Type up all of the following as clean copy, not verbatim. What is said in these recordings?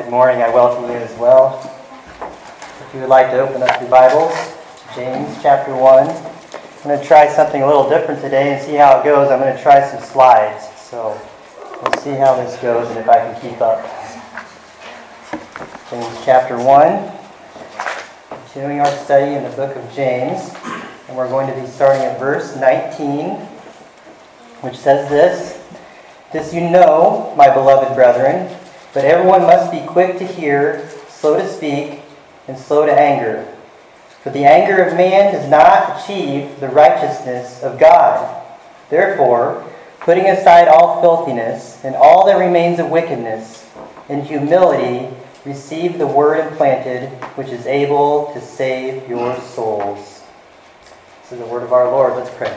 Good morning. I welcome you as well. If you would like to open up your Bibles to James chapter 1. I'm going to try something a little different today and see how it goes. I'm going to try some slides. So we'll see how this goes and if I can keep up. James chapter 1. Continuing our study in the book of James. And we're going to be starting at verse 19, which says this. This you know, my beloved brethren, but everyone must be quick to hear, slow to speak, and slow to anger. For the anger of man does not achieve the righteousness of God. Therefore, putting aside all filthiness and all that remains of wickedness, in humility receive the word implanted, which is able to save your souls. This is the word of our Lord. Let's pray.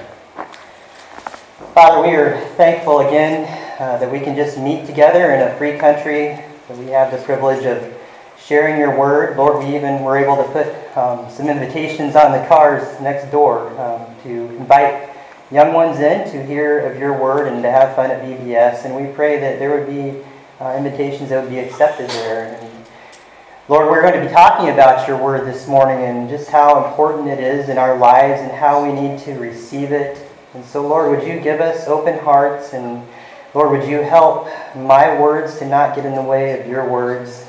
Father, we are thankful again that we can just meet together in a free country, that we have the privilege of sharing your word. Lord, we even were able to put some invitations on the cars next door to invite young ones in to hear of your word and to have fun at VBS. And we pray that there would be invitations that would be accepted there. And Lord, we're going to be talking about your word this morning and just how important it is in our lives and how we need to receive it. And so, Lord, would you give us open hearts, and Lord, would you help my words to not get in the way of your words.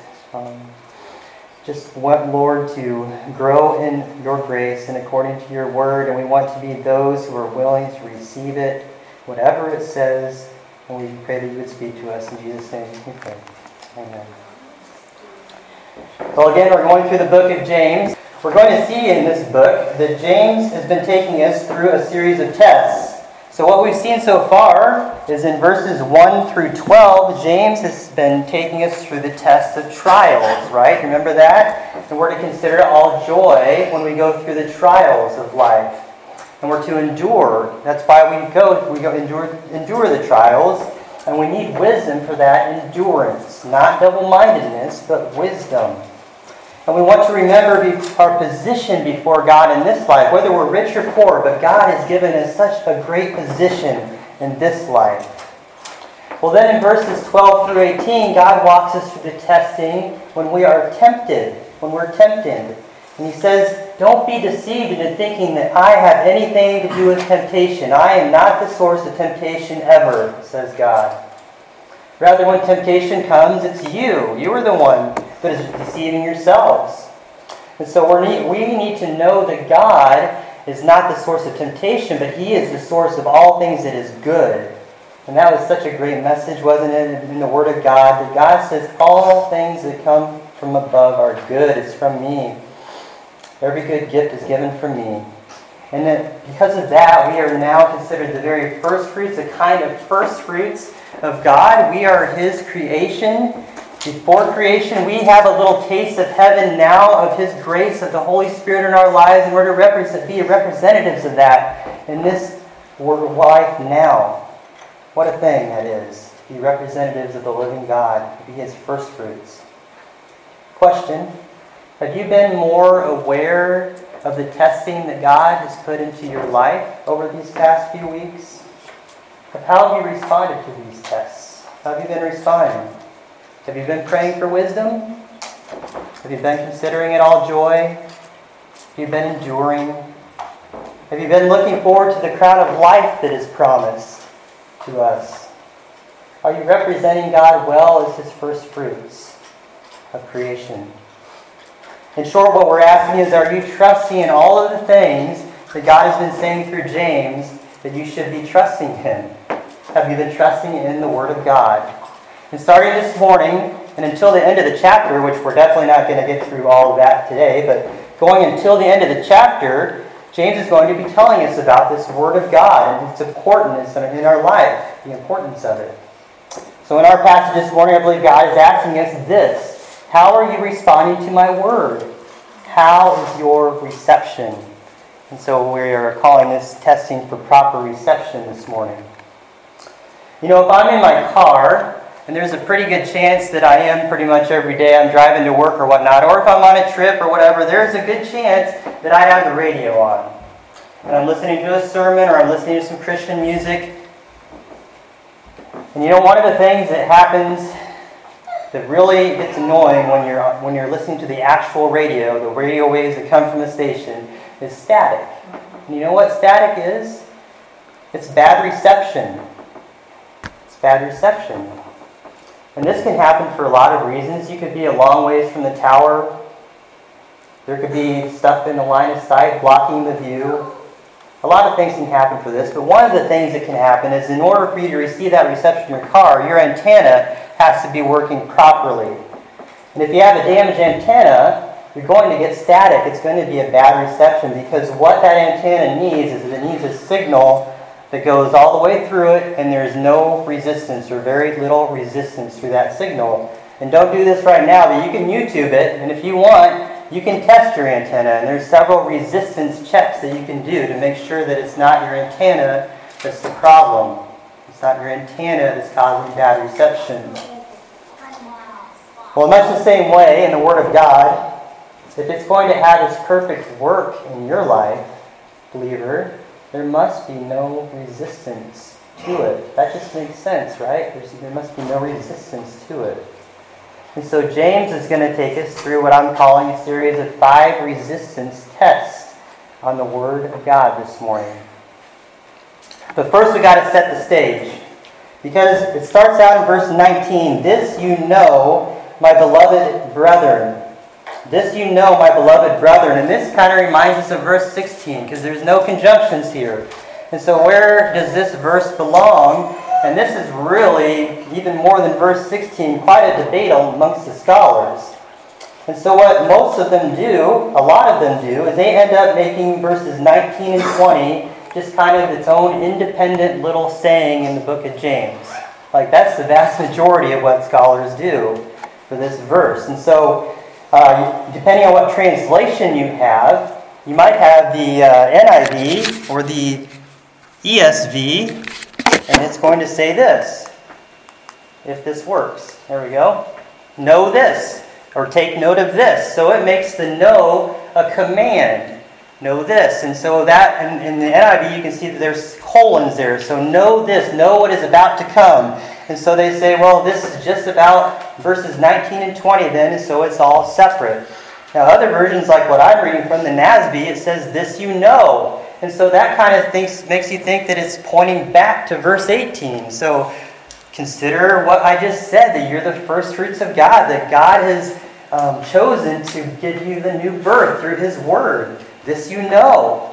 Just want, Lord, to grow in your grace and according to your word, and we want to be those who are willing to receive it, whatever it says, and we pray that you would speak to us. In Jesus' name we pray. Amen. Well, again, we're going through the book of James. We're going to see in this book that James has been taking us through a series of tests. So what we've seen so far is in verses 1 through 12, James has been taking us through the test of trials, right? Remember that? And we're to consider it all joy when we go through the trials of life. And we're to endure. That's why we go endure the trials. And we need wisdom for that endurance. Not double-mindedness, but wisdom. And we want to remember our position before God in this life, whether we're rich or poor, but God has given us such a great position in this life. Well, then in verses 12 through 18, God walks us through the testing when we are tempted, when we're tempted. And he says, don't be deceived into thinking that I have anything to do with temptation. I am not the source of temptation ever, says God. Rather, when temptation comes, it's you. You are the one that is deceiving yourselves. And so we need to know that God is not the source of temptation, but he is the source of all things that is good. And that was such a great message, wasn't it, in the Word of God, that God says all things that come from above are good. It's from me. Every good gift is given from me. And that because of that, we are now considered the very first fruits, a kind of first fruits of God. We are his creation. Before creation, we have a little taste of heaven now, of his grace, of the Holy Spirit in our lives, and we're to be representatives of that in this life now. What a thing that is, to be representatives of the living God, to be his first fruits. Question, have you been more aware of the testing that God has put into your life over these past few weeks? How have you responded to these tests? How have you been responding? Have you been praying for wisdom? Have you been considering it all joy? Have you been enduring? Have you been looking forward to the crown of life that is promised to us? Are you representing God well as his first fruits of creation? In short, what we're asking is, are you trusting in all of the things that God has been saying through James that you should be trusting in? Have you been trusting in the Word of God? And starting this morning, and until the end of the chapter, which we're definitely not going to get through all of that today, but going until the end of the chapter, James is going to be telling us about this Word of God and its importance in our life, the importance of it. So in our passage this morning, I believe God is asking us this: how are you responding to my Word? How is your reception? And so we are calling this testing for proper reception this morning. You know, if I'm in my car, and there's a pretty good chance that I am pretty much every day, I'm driving to work or whatnot, or if I'm on a trip or whatever, there's a good chance that I have the radio on. And I'm listening to a sermon or I'm listening to some Christian music. And you know, one of the things that happens that really gets annoying when you're listening to the actual radio, the radio waves that come from the station, is static. And you know what static is? It's bad reception. It's bad reception. And this can happen for a lot of reasons. You could be a long ways from the tower. There could be stuff in the line of sight blocking the view. A lot of things can happen for this, but one of the things that can happen is in order for you to receive that reception in your car, your antenna has to be working properly. And if you have a damaged antenna, you're going to get static. It's going to be a bad reception because what that antenna needs is it needs a signal that goes all the way through it, and there's no resistance or very little resistance through that signal. And don't do this right now, but you can YouTube it, and if you want, you can test your antenna, and there's several resistance checks that you can do to make sure that it's not your antenna that's the problem. It's not your antenna that's causing bad reception. Well, in much the same way, in the Word of God, if it's going to have its perfect work in your life, believer, there must be no resistance to it. That just makes sense, right? There must be no resistance to it. And so James is going to take us through what I'm calling a series of 5 resistance tests on the Word of God this morning. But first we got to set the stage. Because it starts out in verse 19, "This you know, my beloved brethren." This you know, my beloved brethren. And this kind of reminds us of verse 16, because there's no conjunctions here. And so where does this verse belong? And this is really, even more than verse 16, quite a debate amongst the scholars. And so what most of them do, a lot of them do, is they end up making verses 19 and 20 just kind of its own independent little saying in the book of James. Like that's the vast majority of what scholars do for this verse. And so depending on what translation you have, you might have the NIV or the ESV, and it's going to say this, if this works. There we go. Know this, or take note of this. So it makes the know a command. Know this. And so that, in the NIV, you can see that there's colons there. So know this, know what is about to come. And so they say, well, this is just about verses 19 and 20 then, and so it's all separate. Now, other versions, like what I'm reading from the NASB, it says, "This you know." And so that kind of makes you think that it's pointing back to verse 18. So consider what I just said, that you're the first fruits of God, that God has chosen to give you the new birth through His Word. This you know.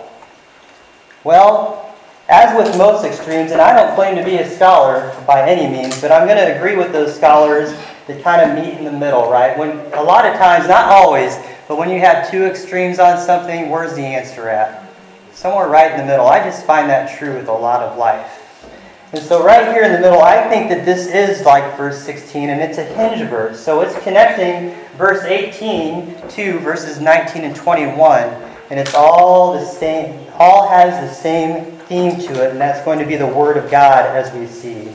Well, as with most extremes, and I don't claim to be a scholar by any means, but I'm going to agree with those scholars that kind of meet in the middle, right? When a lot of times, not always, but when you have two extremes on something, where's the answer at? Somewhere right in the middle. I just find that true with a lot of life. And so right here in the middle, I think that this is like verse 16, and it's a hinge verse. So it's connecting verse 18 to verses 19 and 21, and it's all the same, all has the same theme to it, and that's going to be the Word of God as we see.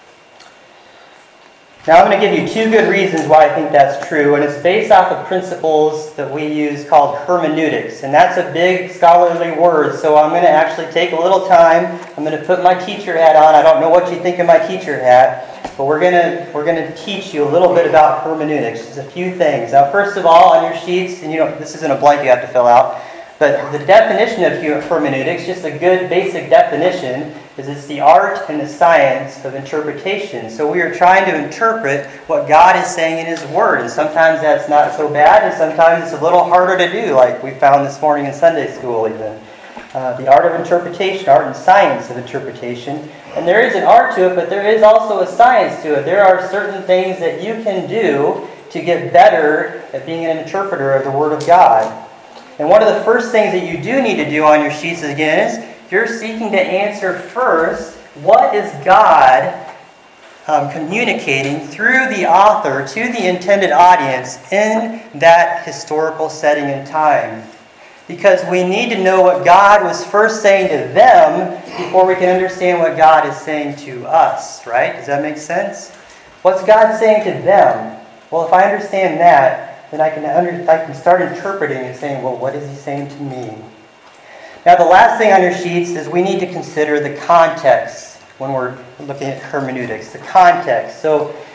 Now I'm going to give you 2 good reasons why I think that's true, and it's based off of principles that we use called hermeneutics, and that's a big scholarly word, so I'm going to actually take a little time. I'm going to put my teacher hat on. I don't know what you think of my teacher hat, but we're going to teach you a little bit about hermeneutics. Just a few things. Now, first of all, on your sheets, and this isn't a blank you have to fill out, but the definition of hermeneutics, just a good basic definition, is it's the art and the science of interpretation. So we are trying to interpret what God is saying in His Word. And sometimes that's not so bad, and sometimes it's a little harder to do, like we found this morning in Sunday school even. The art of interpretation, art and science of interpretation. And there is an art to it, but there is also a science to it. There are certain things that you can do to get better at being an interpreter of the Word of God. And one of the first things that you do need to do on your sheets again is you're seeking to answer first, what is God communicating through the author to the intended audience in that historical setting and time? Because we need to know what God was first saying to them before we can understand what God is saying to us, right? Does that make sense? What's God saying to them? Well, if I understand that, then I can start interpreting and saying, well, what is He saying to me? Now, the last thing on your sheets is we need to consider the context when we're looking at hermeneutics. The context. So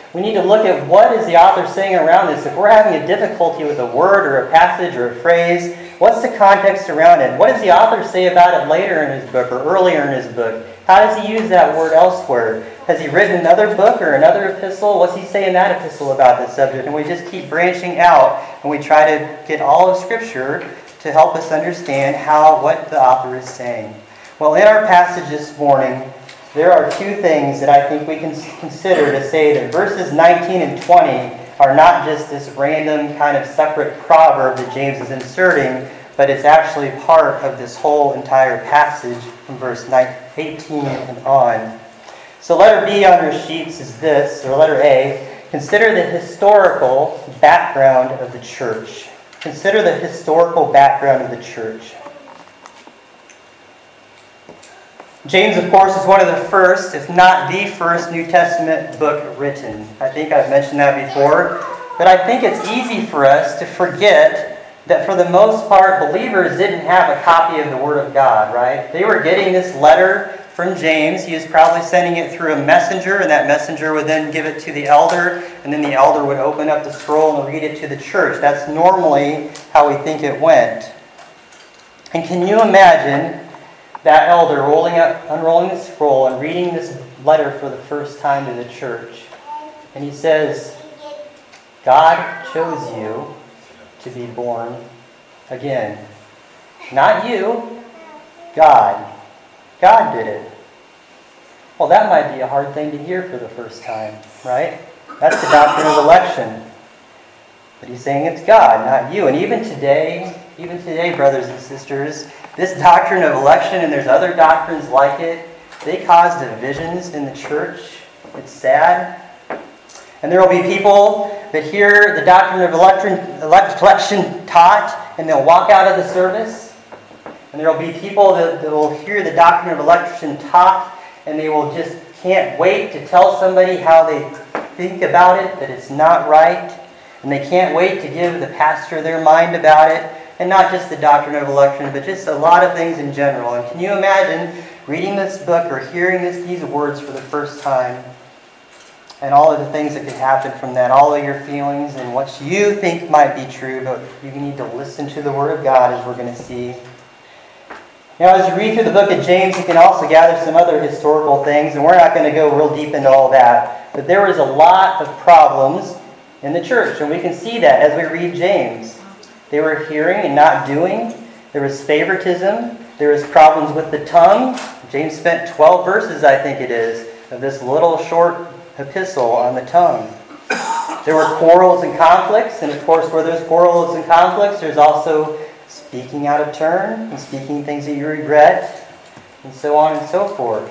we need to look at what is the author saying around this. If we're having a difficulty with a word or a passage or a phrase, what's the context around it? What does the author say about it later in his book or earlier in his book? How does he use that word elsewhere? Has he written another book or another epistle? What's he say in that epistle about this subject? And we just keep branching out, and we try to get all of Scripture to help us understand what the author is saying. Well, in our passage this morning, there are two things that I think we can consider to say that verses 19 and 20 are not just this random kind of separate proverb that James is inserting, but it's actually part of this whole entire passage from verse 18 and on. So letter B on your sheets is this, or letter A, consider the historical background of the church. Consider the historical background of the church. James, of course, is one of the first, if not the first, New Testament book written. I think I've mentioned that before. But I think it's easy for us to forget that for the most part, believers didn't have a copy of the Word of God, right? They were getting this letter from James. He was probably sending it through a messenger, and that messenger would then give it to the elder, and then the elder would open up the scroll and read it to the church. That's normally how we think it went. And can you imagine that elder unrolling the scroll and reading this letter for the first time to the church? And he says, God chose you to be born again. Not you, God. God did it. Well, that might be a hard thing to hear for the first time, right? That's the doctrine of election. But he's saying it's God, not you. And even today, brothers and sisters, this doctrine of election, and there's other doctrines like it, they cause divisions in the church. It's sad. And there will be people that hear the doctrine of election taught, and they'll walk out of the service. And there will be people that will hear the doctrine of election taught, and they will just can't wait to tell somebody how they think about it, that it's not right. And they can't wait to give the pastor their mind about it. And not just the doctrine of election, but just a lot of things in general. And can you imagine reading this book or hearing these words for the first time, and all of the things that could happen from that, all of your feelings and what you think might be true, but you need to listen to the Word of God, as we're going to see. Now, as you read through the book of James, you can also gather some other historical things, and we're not going to go real deep into all that. But there was a lot of problems in the church, and we can see that as we read James. They were hearing and not doing. There was favoritism. There was problems with the tongue. James spent 12 verses, I think it is, of this little short epistle on the tongue. There were quarrels and conflicts, and of course, where there's quarrels and conflicts, there's also speaking out of turn and speaking things that you regret, and so on and so forth.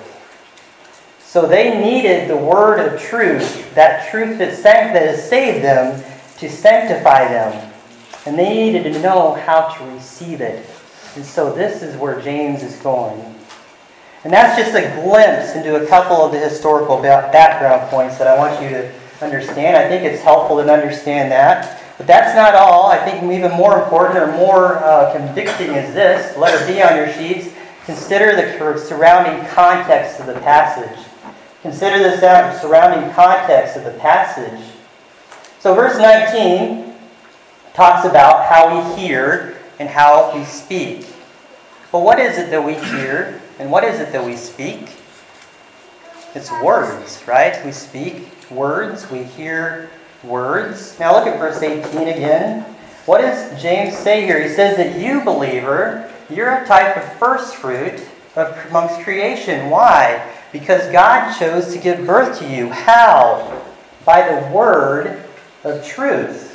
So they needed the word of truth, that truth that has saved them, to sanctify them. And they needed to know how to receive it. And so this is where James is going. And that's just a glimpse into a couple of the historical background points that I want you to understand. I think it's helpful to understand that. But that's not all. I think even more important or more convicting is this. Letter B on your sheets. Consider the surrounding context of the passage. Consider the surrounding context of the passage. So verse 19 talks about how we hear and how we speak. Well, what is it that we hear and what is it that we speak? It's words, right? We speak words, we hear words. Now look at verse 18 again. What does James say here? He says that you, believer, you're a type of first fruit amongst creation. Why? Because God chose to give birth to you. How? By the word of truth.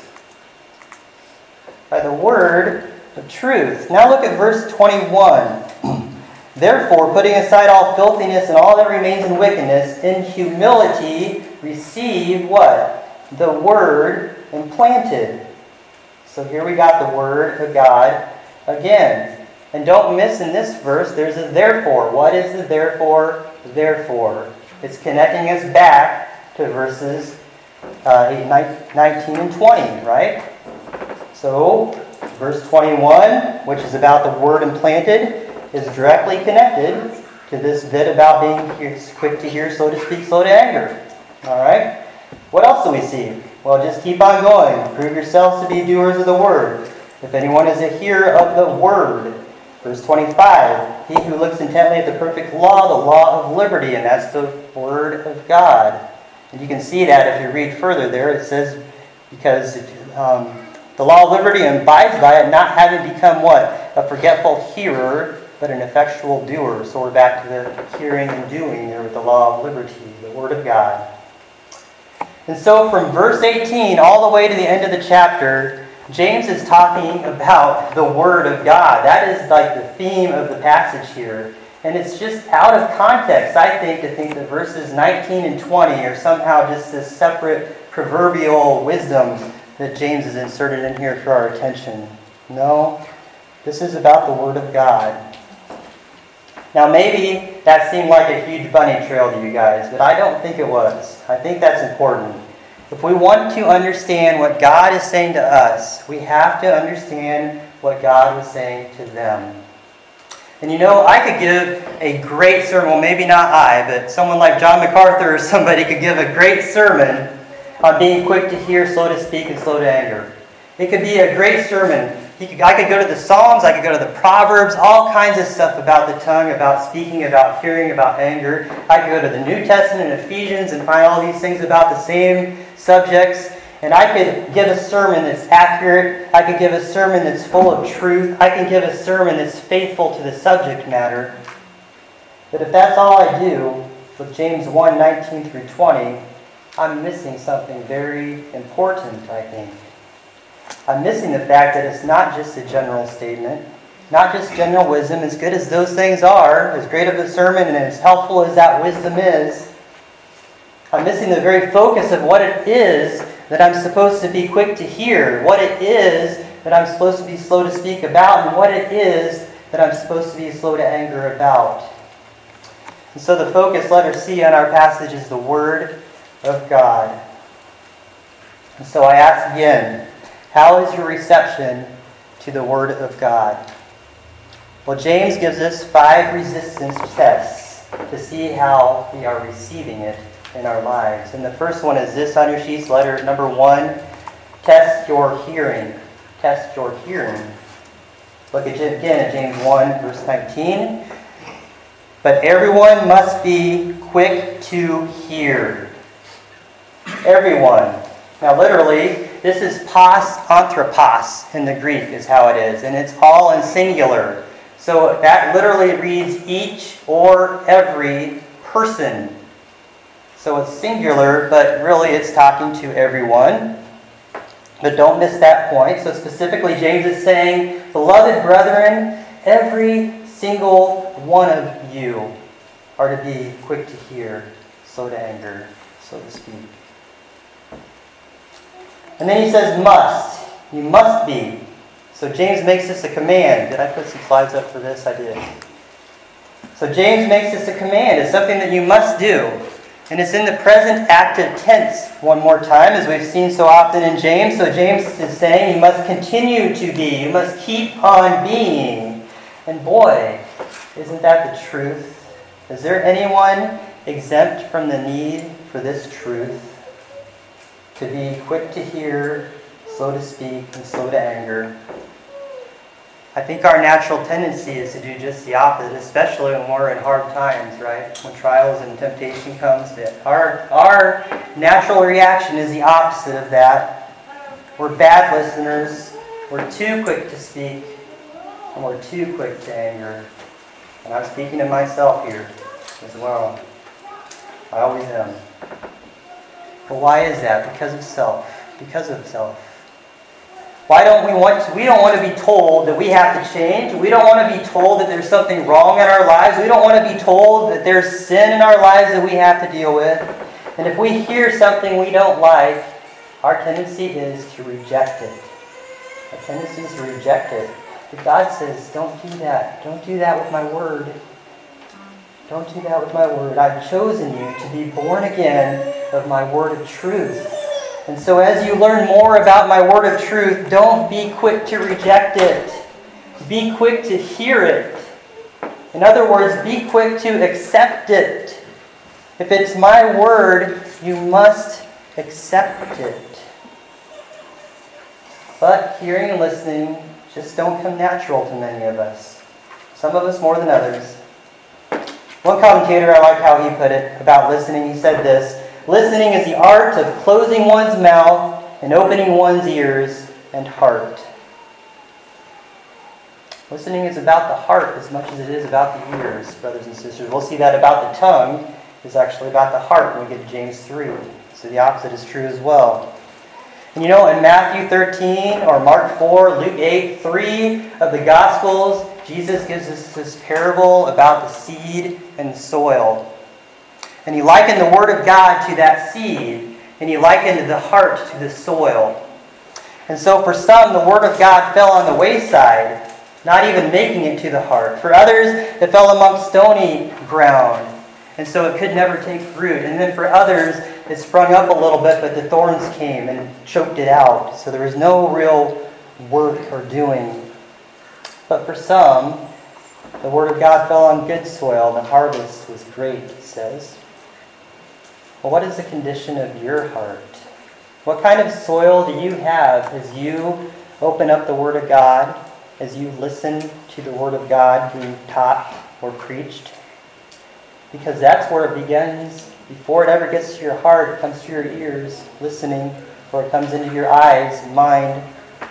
By the word of truth. Now look at verse 21. Therefore, putting aside all filthiness and all that remains in wickedness, in humility receive what? The word implanted. So here we got the word of God again. And don't miss in this verse, there's a therefore. What is the therefore? Therefore. It's connecting us back to verses 19 and 20, right? So, verse 21, which is about the word implanted, is directly connected to this bit about being quick to hear, slow to speak, slow to anger. All right? What else do we see? Well, just keep on going. Prove yourselves to be doers of the word. If anyone is a hearer of the word. Verse 25, he who looks intently at the perfect law, the law of liberty, and that's the word of God. And you can see that if you read further there. It says, because the law of liberty abides by it, not having become what? A forgetful hearer, but an effectual doer. So we're back to the hearing and doing there with the law of liberty, the word of God. And so from verse 18 all the way to the end of the chapter, James is talking about the Word of God. That is like the theme of the passage here. And it's just out of context, I think, to think that verses 19 and 20 are somehow just this separate proverbial wisdom that James has inserted in here for our attention. No, this is about the Word of God. Now maybe that seemed like a huge bunny trail to you guys, but I don't think it was. I think that's important. If we want to understand what God is saying to us, we have to understand what God was saying to them. And you know, I could give a great sermon, well maybe not I, but someone like John MacArthur or somebody could give a great sermon on being quick to hear, slow to speak, and slow to anger. It could be a great sermon. I could go to the Psalms, I could go to the Proverbs, all kinds of stuff about the tongue, about speaking, about hearing, about anger. I could go to the New Testament and Ephesians and find all these things about the same subjects. And I could give a sermon that's accurate. I could give a sermon that's full of truth. I can give a sermon that's faithful to the subject matter. But if that's all I do with James 1, 19 through 20, I'm missing something very important, I think. I'm missing the fact that it's not just a general statement, not just general wisdom, as good as those things are, as great of a sermon and as helpful as that wisdom is. I'm missing the very focus of what it is that I'm supposed to be quick to hear, what it is that I'm supposed to be slow to speak about, and what it is that I'm supposed to be slow to anger about. And so the focus, letter C, on our passage is the Word of God. And so I ask again, how is your reception to the Word of God? Well, James gives us 5 resistance tests to see how we are receiving it in our lives. And the first one is this on your sheets, letter number 1. Test your hearing. Test your hearing. Look again at James 1, verse 19. But everyone must be quick to hear. Everyone. Now literally, this is pas anthropos in the Greek is how it is. And it's all in singular. So that literally reads each or every person. So it's singular, but really it's talking to everyone. But don't miss that point. So specifically, James is saying, beloved brethren, every single one of you are to be quick to hear, slow to anger, so to speak. And then he says must. You must be. So James makes this a command. Did I put some slides up for this? I did. So James makes this a command. It's something that you must do. And it's in the present active tense one more time, as we've seen so often in James. So James is saying you must continue to be. You must keep on being. And boy, isn't that the truth? Is there anyone exempt from the need for this truth? To be quick to hear, slow to speak, and slow to anger. I think our natural tendency is to do just the opposite, especially when we're in hard times, right? When trials and temptation comes, our natural reaction is the opposite of that. We're bad listeners, we're too quick to speak, and we're too quick to anger. And I'm speaking to myself here as well. I always am. But why is that? Because of self. Because of self. Why don't we don't want to be told that we have to change. We don't want to be told that there's something wrong in our lives. We don't want to be told that there's sin in our lives that we have to deal with. And if we hear something we don't like, our tendency is to reject it. Our tendency is to reject it. But God says, don't do that. Don't do that with my word. Don't do that with my word. I've chosen you to be born again of my word of truth. And so as you learn more about my word of truth, don't be quick to reject it. Be quick to hear it. In other words, be quick to accept it. If it's my word, you must accept it. But hearing and listening just don't come natural to many of us. Some of us more than others. One commentator, I like how he put it about listening. He said this: listening is the art of closing one's mouth and opening one's ears and heart. Listening is about the heart as much as it is about the ears, brothers and sisters. We'll see that about the tongue is actually about the heart when we get to James 3. So the opposite is true as well. And in Matthew 13 or Mark 4, Luke 8, 3 of the Gospels, Jesus gives us this parable about the seed and the soil. And he likened the Word of God to that seed, and he likened the heart to the soil. And so for some, the Word of God fell on the wayside, not even making it to the heart. For others, it fell among stony ground, and so it could never take root. And then for others, it sprung up a little bit, but the thorns came and choked it out. So there was no real work or doing. But for some, the Word of God fell on good soil. The harvest was great, it says. Well, what is the condition of your heart? What kind of soil do you have as you open up the Word of God, as you listen to the Word of God being taught or preached? Because that's where it begins. Before it ever gets to your heart, it comes to your ears, listening, or it comes into your eyes and mind.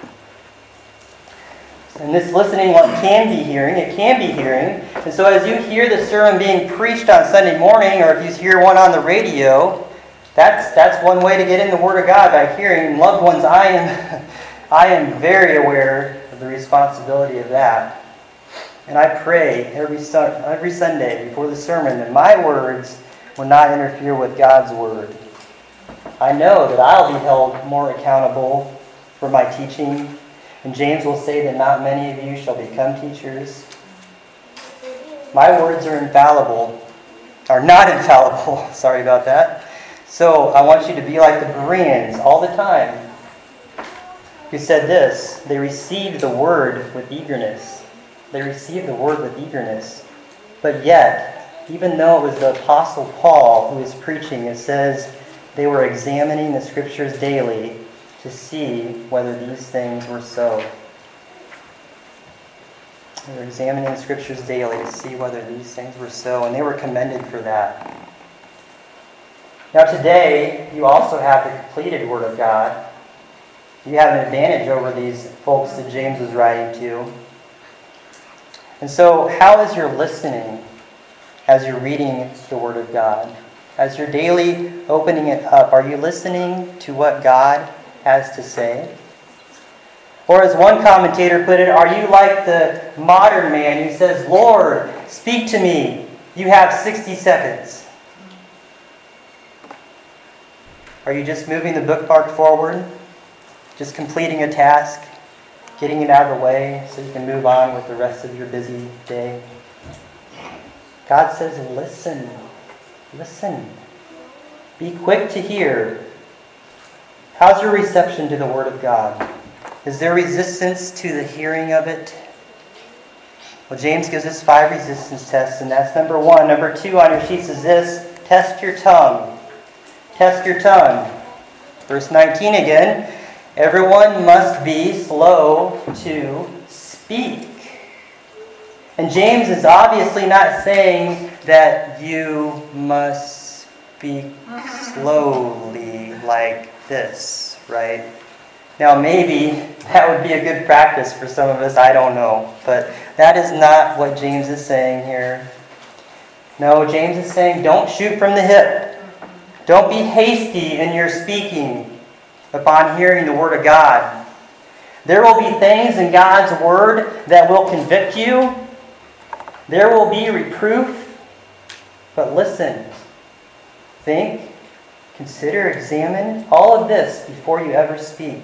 And this listening can be hearing. It can be hearing. And so as you hear the sermon being preached on Sunday morning, or if you hear one on the radio, that's one way to get in the Word of God, by hearing. Loved ones, I am very aware of the responsibility of that. And I pray every Sunday before the sermon that my words will not interfere with God's Word. I know that I'll be held more accountable for my teaching. And James will say that not many of you shall become teachers. My words are infallible. Are not infallible. Sorry about that. So I want you to be like the Bereans all the time, who said this: they received the word with eagerness. They received the word with eagerness. But yet, even though it was the Apostle Paul who was preaching, it says they were examining the Scriptures daily to see whether these things were so. They were examining the Scriptures daily to see whether these things were so, and they were commended for that. Now today, you also have the completed Word of God. You have an advantage over these folks that James was writing to. And so, how is your listening as you're reading the Word of God? As you're daily opening it up, are you listening to what God has to say? Or as one commentator put it, are you like the modern man who says, "Lord, speak to me. You have 60 seconds." Are you just moving the bookmark forward? Just completing a task? Getting it out of the way so you can move on with the rest of your busy day? God says, listen. Listen. Be quick to hear. How's your reception to the Word of God? Is there resistance to the hearing of it? Well, James gives us 5 resistance tests, and that's number 1. Number 2 on your sheets is this: test your tongue. Test your tongue. Verse 19 again. Everyone must be slow to speak. And James is obviously not saying that you must speak slowly like this, right? Now maybe that would be a good practice for some of us, I don't know. But that is not what James is saying here. No, James is saying don't shoot from the hip. Don't be hasty in your speaking upon hearing the Word of God. There will be things in God's Word that will convict you. There will be reproof. But listen, think, consider, examine all of this before you ever speak.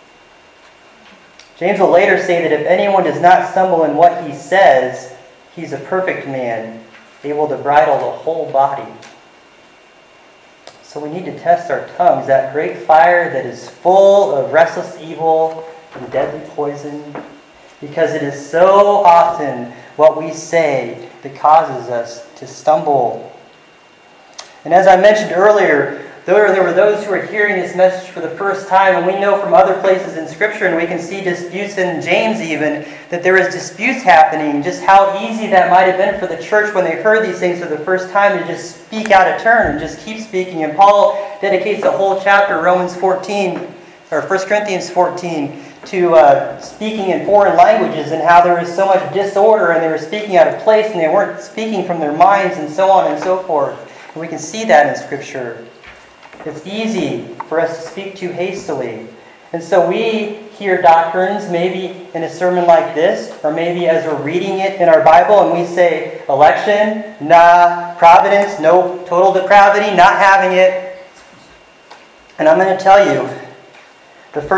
James will later say that if anyone does not stumble in what he says, he's a perfect man, able to bridle the whole body. So we need to test our tongues, that great fire that is full of restless evil and deadly poison, because it is so often what we say that causes us to stumble. And as I mentioned earlier, there were those who were hearing this message for the first time, and we know from other places in Scripture, and we can see disputes in James even, that there was disputes happening, just how easy that might have been for the church when they heard these things for the first time to just speak out of turn and just keep speaking. And Paul dedicates a whole chapter, Romans 14, or 1 Corinthians 14, to speaking in foreign languages and how there was so much disorder and they were speaking out of place and they weren't speaking from their minds and so on and so forth. And we can see that in Scripture. It's easy for us to speak too hastily. And so we hear doctrines maybe in a sermon like this, or maybe as we're reading it in our Bible, and we say, election, nah, providence, no, total depravity, not having it. And I'm going to tell you, I'm going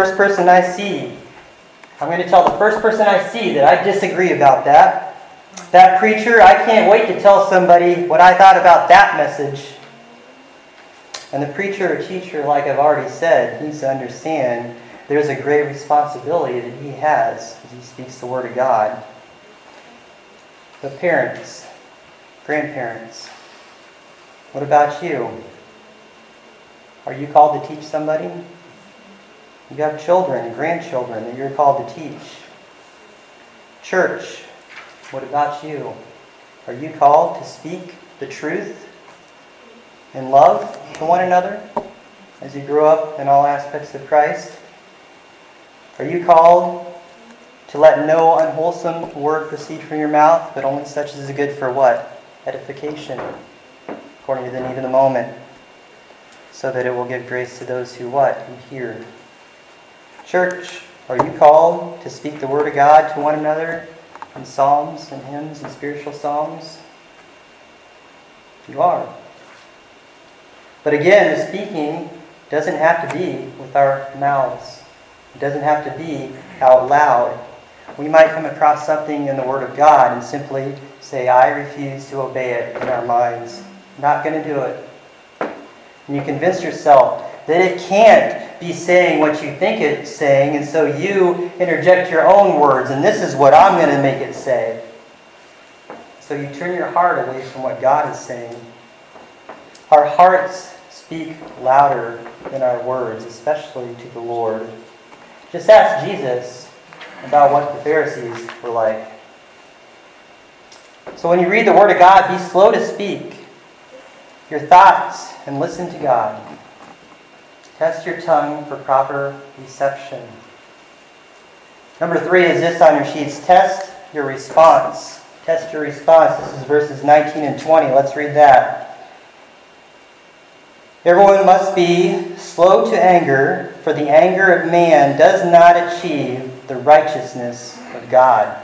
to tell the first person I see that I disagree about that. That preacher, I can't wait to tell somebody what I thought about that message. And the preacher or teacher, like I've already said, needs to understand there's a great responsibility that he has as he speaks the Word of God. But parents, grandparents, what about you? Are you called to teach somebody? You have children, grandchildren that you're called to teach. Church, what about you? Are you called to speak the truth in love to one another as you grow up in all aspects of Christ? Are you called to let no unwholesome word proceed from your mouth, but only such as is good for what? Edification, according to the need of the moment, so that it will give grace to those who what? Who hear. Church, are you called to speak the Word of God to one another in psalms and hymns and spiritual songs? You are. But again, the speaking doesn't have to be with our mouths. It doesn't have to be out loud. We might come across something in the Word of God and simply say, I refuse to obey it in our minds. I'm not going to do it. And you convince yourself that it can't be saying what you think it's saying, and so you interject your own words, and this is what I'm going to make it say. So you turn your heart away from what God is saying. Our hearts speak louder than our words, especially to the Lord. Just ask Jesus about what the Pharisees were like. So when you read the Word of God, be slow to speak your thoughts and listen to God. Test your tongue for proper reception. Number 3 is this on your sheets. Test your response. Test your response. This is verses 19 and 20. Let's read that. Everyone must be slow to anger, for the anger of man does not achieve the righteousness of God.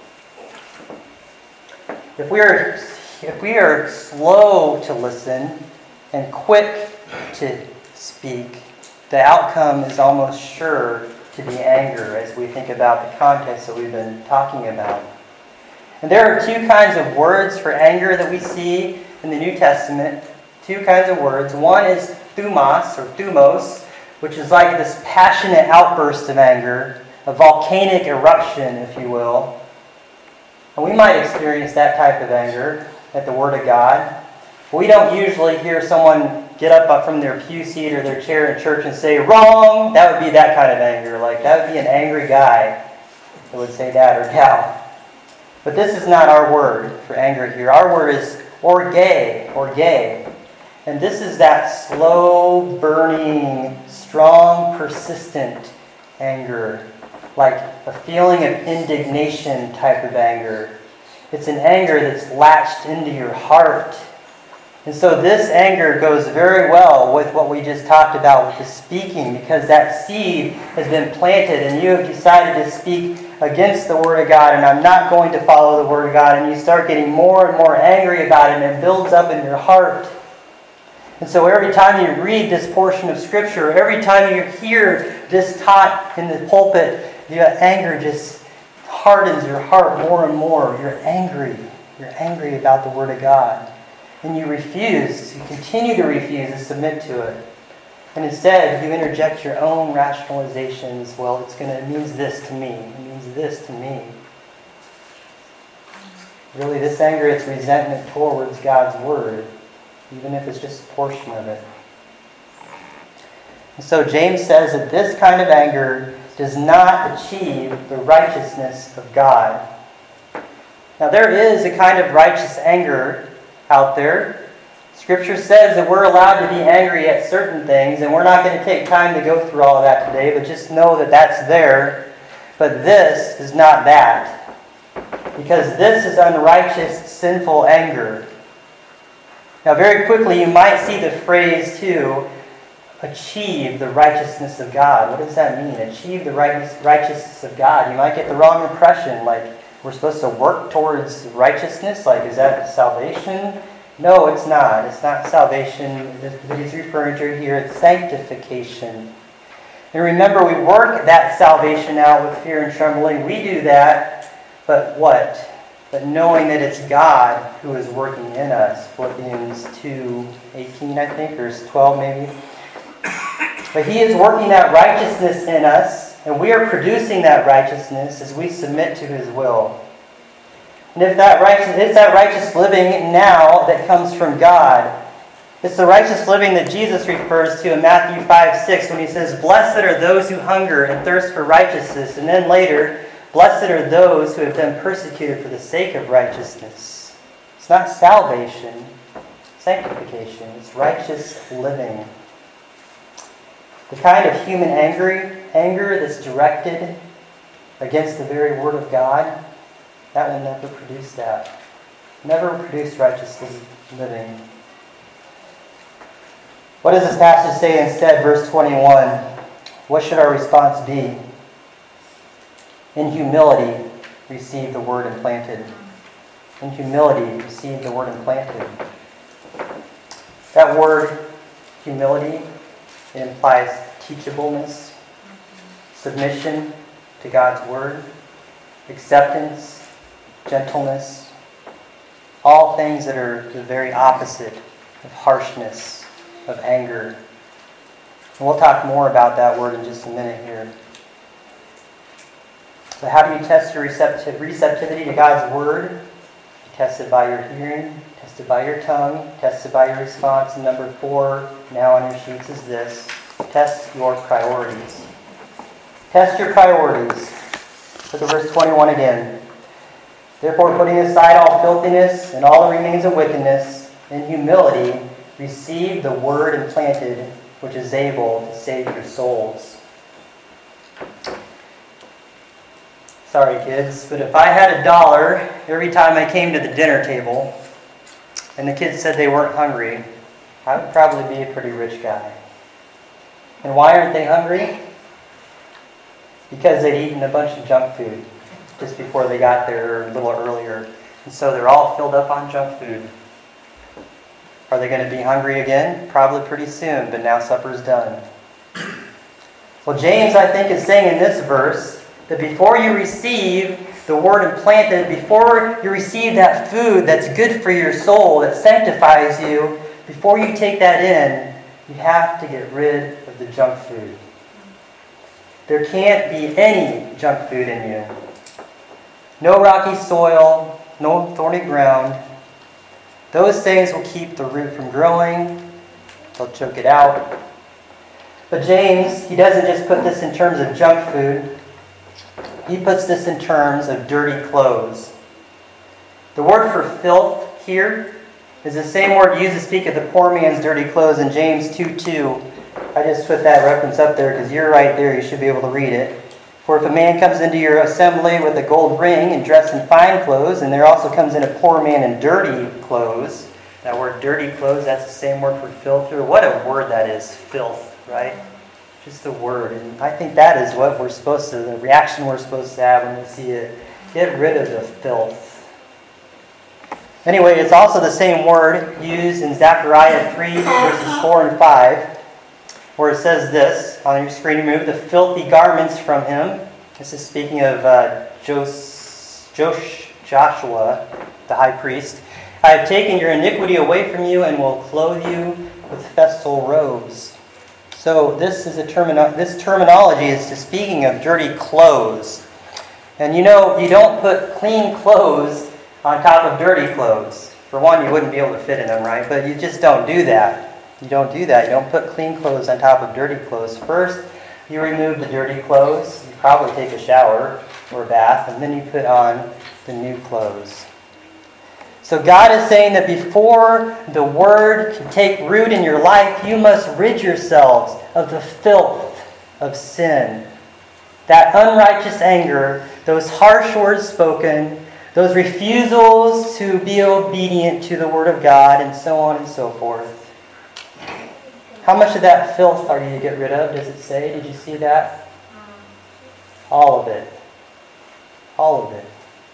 If we are slow to listen and quick to speak, the outcome is almost sure to be anger as we think about the context that we've been talking about. And there are two kinds of words for anger that we see in the New Testament. Two kinds of words. One is thumos, which is like this passionate outburst of anger, a volcanic eruption, if you will. And we might experience that type of anger at the Word of God. We don't usually hear someone get up from their pew seat or their chair in church and say, wrong! That would be that kind of anger. Like, that would be an angry guy that would say that, or gal. But this is not our word for anger here. Our word is orge. And this is that slow, burning, strong, persistent anger. Like a feeling of indignation type of anger. It's an anger that's latched into your heart. And so this anger goes very well with what we just talked about with the speaking, because that seed has been planted and you have decided to speak against the Word of God, and I'm not going to follow the Word of God, and you start getting more and more angry about it, and it builds up in your heart. And so every time you read this portion of Scripture, every time you hear this taught in the pulpit, your anger just hardens your heart more and more. You're angry. You're angry about the Word of God. And you continue to refuse to submit to it. And instead, you interject your own rationalizations. Well, it means this to me. It means this to me. Really, this anger, it's resentment towards God's Word, even if it's just a portion of it. And so James says that this kind of anger does not achieve the righteousness of God. Now there is a kind of righteous anger out there. Scripture says that we're allowed to be angry at certain things, and we're not going to take time to go through all of that today, but just know that that's there. But this is not that. Because this is unrighteous, sinful anger. Now very quickly you might see the phrase too, achieve the righteousness of God. What does that mean? Achieve the righteousness of God. You might get the wrong impression, like we're supposed to work towards righteousness, like is that salvation? No, it's not. It's not salvation that he's referring to here. It's sanctification. And remember, we work that salvation out with fear and trembling. We do that, but what? But knowing that it's God who is working in us. Philippians 2:18, I think, or 12 maybe. But He is working that righteousness in us, and we are producing that righteousness as we submit to His will. And if that righteous living now that comes from God. It's the righteous living that Jesus refers to in Matthew 5:6 when He says, "Blessed are those who hunger and thirst for righteousness." And then later, "Blessed are those who have been persecuted for the sake of righteousness." It's not salvation, sanctification. It's righteous living. The kind of human anger that's directed against the very Word of God, that will never produce that. Never produce righteous living. What does this passage say instead? Verse 21. What should our response be? In humility, receive the word implanted. In humility, receive the word implanted. That word, humility, it implies teachableness, submission to God's word, acceptance, gentleness, all things that are the very opposite of harshness, of anger. And we'll talk more about that word in just a minute here. So how do you test your receptivity to God's word? You test it by your hearing, test it by your tongue, test it by your response. And number 4, now on your sheets, is this. Test your priorities. Test your priorities. Look at verse 21 again. Therefore, putting aside all filthiness and all the remains of wickedness, in humility, receive the word implanted, which is able to save your souls. Sorry, kids, but if I had $1 every time I came to the dinner table, and the kids said they weren't hungry, I would probably be a pretty rich guy. And why aren't they hungry? Because they'd eaten a bunch of junk food just before they got there, or a little earlier. And so they're all filled up on junk food. Are they going to be hungry again? Probably pretty soon, but now supper's done. Well, James, I think, is saying in this verse that before you receive the word implanted, before you receive that food that's good for your soul, that sanctifies you, before you take that in, you have to get rid of the junk food. There can't be any junk food in you. No rocky soil, no thorny ground. Those things will keep the root from growing. They'll choke it out. But James, he doesn't just put this in terms of junk food. He puts this in terms of dirty clothes. The word for filth here is the same word used to speak of the poor man's dirty clothes in James 2:2. I just put that reference up there because you're right there. You should be able to read it. For if a man comes into your assembly with a gold ring and dressed in fine clothes, and there also comes in a poor man in dirty clothes. That word dirty clothes, that's the same word for filth. What a word that is, filth, right? Just the word. And I think that is what we're supposed to, the reaction we're supposed to have when we see it. Get rid of the filth. Anyway, it's also the same word used in Zechariah 3, verses 4 and 5. Where it says this, on your screen, remove the filthy garments from him. This is speaking of Joshua, the high priest. I have taken your iniquity away from you and will clothe you with festal robes. So this terminology is speaking of dirty clothes. And you know, you don't put clean clothes on top of dirty clothes. For one, you wouldn't be able to fit in them, right? But you just don't do that. You don't do that. You don't put clean clothes on top of dirty clothes. First, you remove the dirty clothes. You probably take a shower or a bath, and then you put on the new clothes. So God is saying that before the Word can take root in your life, you must rid yourselves of the filth of sin. That unrighteous anger, those harsh words spoken, those refusals to be obedient to the Word of God, and so on and so forth. How much of that filth are you to get rid of, does it say? Did you see that? All of it. All of it.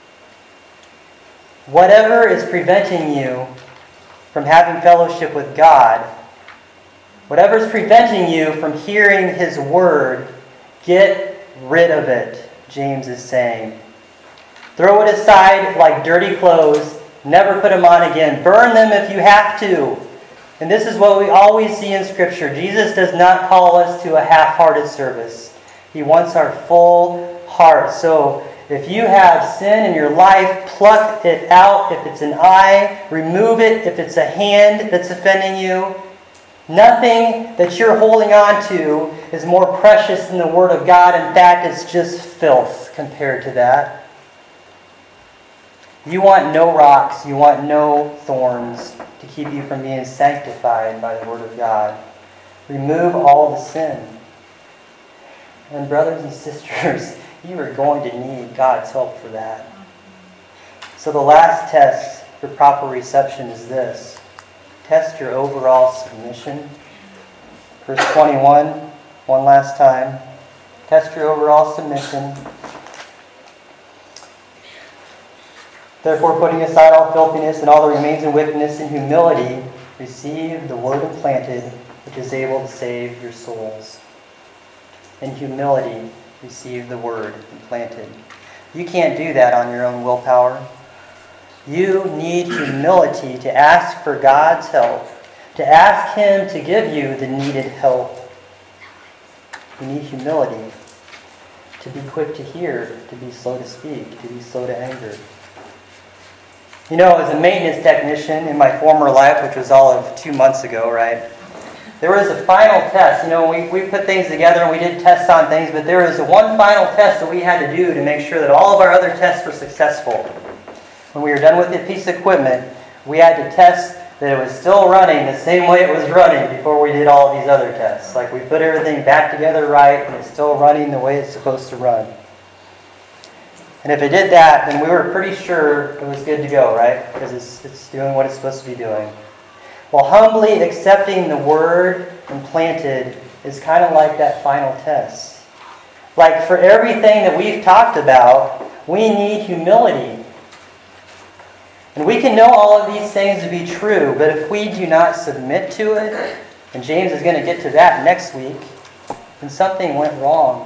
Whatever is preventing you from having fellowship with God, whatever is preventing you from hearing His Word, get rid of it, James is saying. Throw it aside like dirty clothes. Never put them on again. Burn them if you have to. And this is what we always see in Scripture. Jesus does not call us to a half-hearted service. He wants our full heart. So if you have sin in your life, pluck it out. If it's an eye, remove it. If it's a hand that's offending you, nothing that you're holding on to is more precious than the Word of God. In fact, it's just filth compared to that. You want no rocks. You want no thorns to keep you from being sanctified by the Word of God. Remove all the sin. And brothers and sisters, you are going to need God's help for that. So the last test for proper reception is this. Test your overall submission. Verse 21, one last time. Test your overall submission. Therefore, putting aside all filthiness and all that remains in wickedness and humility, receive the word implanted, which is able to save your souls. In humility, receive the word implanted. You can't do that on your own willpower. You need humility to ask for God's help, to ask Him to give you the needed help. You need humility to be quick to hear, to be slow to speak, to be slow to anger. You know, as a maintenance technician in my former life, which was all of 2 months ago, right? There was a final test. You know, we put things together and we did tests on things, but there was one final test that we had to do to make sure that all of our other tests were successful. When we were done with the piece of equipment, we had to test that it was still running the same way it was running before we did all of these other tests. Like we put everything back together right and it's still running the way it's supposed to run. And if it did that, then we were pretty sure it was good to go, right? Because it's doing what it's supposed to be doing. Well, humbly accepting the word implanted is kind of like that final test. Like for everything that we've talked about, we need humility. And we can know all of these things to be true, but if we do not submit to it, and James is going to get to that next week, then something went wrong.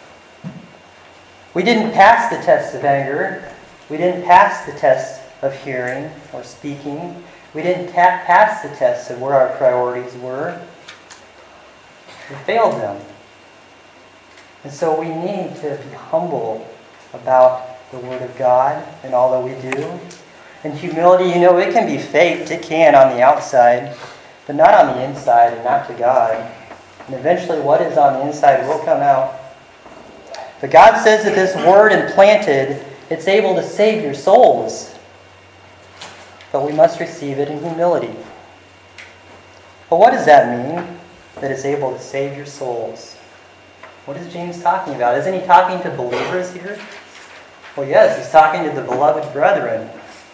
We didn't pass the test of anger. We didn't pass the test of hearing or speaking. We didn't pass the test of where our priorities were. We failed them. And so we need to be humble about the Word of God and all that we do. And humility, you know, it can be faked. It can on the outside, but not on the inside and not to God. And eventually what is on the inside will come out. But God says that this word implanted, it's able to save your souls. But we must receive it in humility. But what does that mean, that it's able to save your souls? What is James talking about? Isn't he talking to believers here? Well, yes, he's talking to the beloved brethren.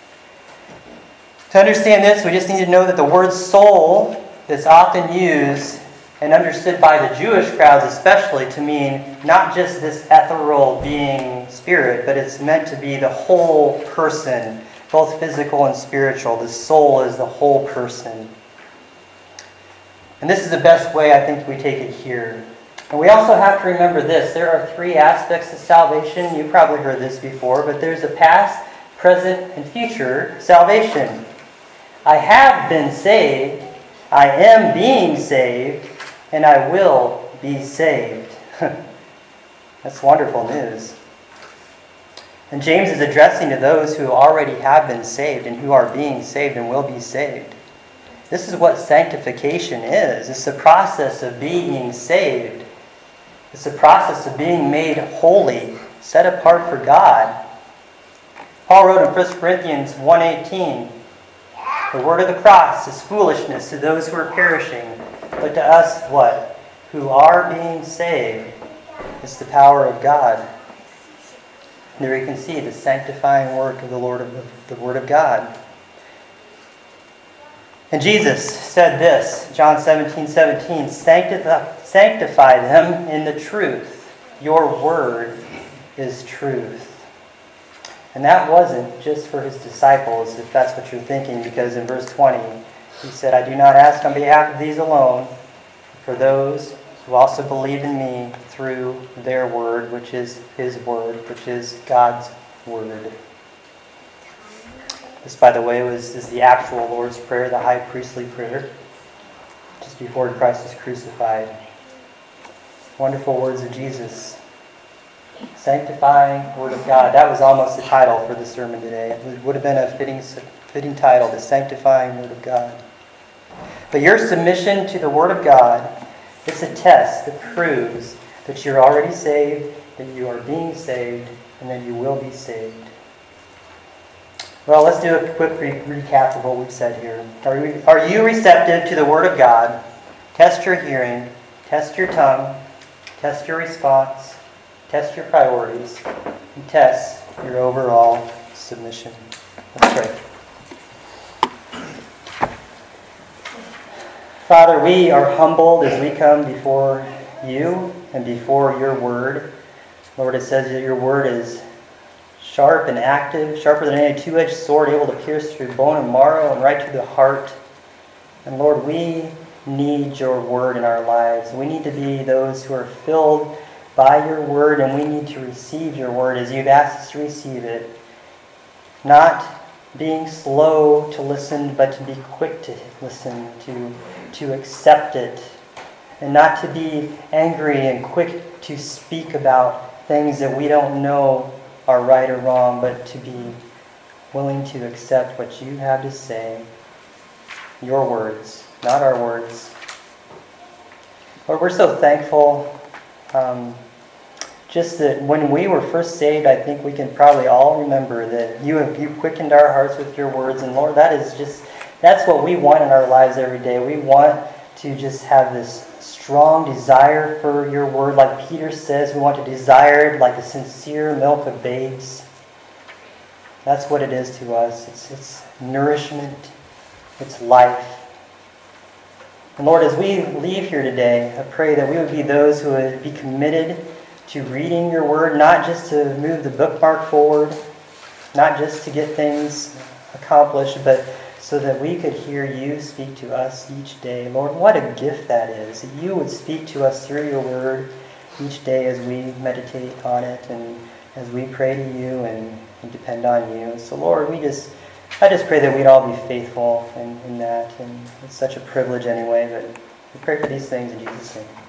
To understand this, we just need to know that the word soul is often used and understood by the Jewish crowds especially to mean not just this ethereal being spirit, but it's meant to be the whole person, both physical and spiritual. The soul is the whole person. And this is the best way I think we take it here. And we also have to remember this. There are 3 aspects of salvation. You probably heard this before, but there's a past, present, and future salvation. I have been saved, I am being saved, and I will be saved. That's wonderful news. And James is addressing to those who already have been saved and who are being saved and will be saved. This is what sanctification is. It's the process of being saved. It's the process of being made holy, set apart for God. Paul wrote in 1 Corinthians 1:18, the word of the cross is foolishness to those who are perishing, but to us, what? Who are being saved. It's the power of God. And there you can see the sanctifying work of the Word of God. And Jesus said this, John 17:17, sanctify them in the truth. Your word is truth. And that wasn't just for his disciples, if that's what you're thinking, because in verse 20, he said, I do not ask on behalf of these alone, for those who also believe in me through their word, which is his word, which is God's word. This, by the way, is the actual Lord's Prayer, the high priestly prayer, just before Christ was crucified. Wonderful words of Jesus. Sanctifying Word of God. That was almost the title for the sermon today. It would have been a fitting title, the Sanctifying Word of God. But your submission to the Word of God, it's a test that proves that you're already saved, that you are being saved, and that you will be saved. Well, let's do a quick recap of what we've said here. Are you receptive to the Word of God? Test your hearing, test your tongue, test your response, test your priorities, and test your overall submission. Let's pray. Father, we are humbled as we come before you and before your word. Lord, it says that your word is sharp and active, sharper than any two-edged sword, able to pierce through bone and marrow and right to the heart. And Lord, we need your word in our lives. We need to be those who are filled by your word, and we need to receive your word as you've asked us to receive it. Not being slow to listen, but to be quick to listen, to accept it, and not to be angry and quick to speak about things that we don't know are right or wrong, but to be willing to accept what you have to say, your words, not our words. Lord, we're so thankful. Just that when we were first saved, I think we can probably all remember that you quickened our hearts with your words. And Lord, that's what we want in our lives every day. We want to just have this strong desire for your word. Like Peter says, we want to desire it like the sincere milk of babes. That's what it is to us. It's nourishment. It's life. And Lord, as we leave here today, I pray that we would be those who would be committed to reading your word, not just to move the bookmark forward, not just to get things accomplished, but so that we could hear you speak to us each day. Lord, what a gift that is, that you would speak to us through your word each day as we meditate on it and as we pray to you and depend on you. So Lord, I just pray that we'd all be faithful in that, and it's such a privilege anyway, but we pray for these things in Jesus' name.